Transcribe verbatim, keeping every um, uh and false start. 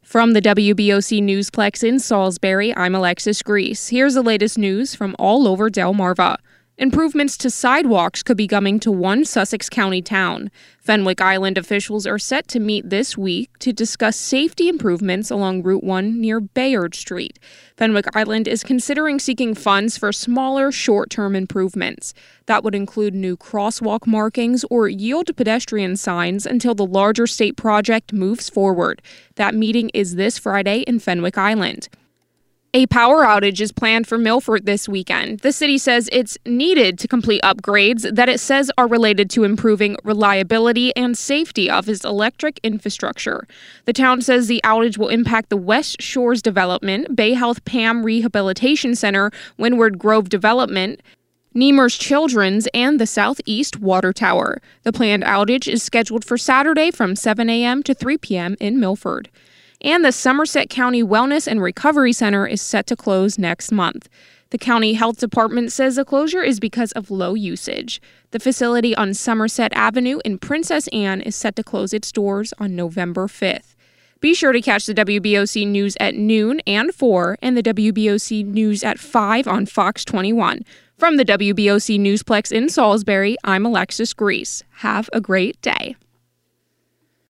From the W B O C Newsplex in Salisbury, I'm Alexis Grease. Here's the latest news from all over Delmarva. Improvements to sidewalks could be coming to one Sussex County town. Fenwick Island officials are set to meet this week to discuss safety improvements along Route one near Bayard Street. Fenwick Island is considering seeking funds for smaller, short-term improvements. That would include new crosswalk markings or yield pedestrian signs until the larger state project moves forward. That meeting is this Friday in Fenwick Island. A power outage is planned for Milford this weekend. The city says it's needed to complete upgrades that it says are related to improving reliability and safety of its electric infrastructure. The town says the outage will impact the West Shores Development, Bay Health P A M Rehabilitation Center, Windward Grove Development, Nemours Children's, and the Southeast Water Tower. The planned outage is scheduled for Saturday from seven a.m. to three p.m. in Milford. And the Somerset County Wellness and Recovery Center is set to close next month. The county health department says the closure is because of low usage. The facility on Somerset Avenue in Princess Anne is set to close its doors on November fifth. Be sure to catch the W B O C News at noon and four and the W B O C News at five on Fox twenty-one. From the W B O C Newsplex in Salisbury, I'm Alexis Grease. Have a great day.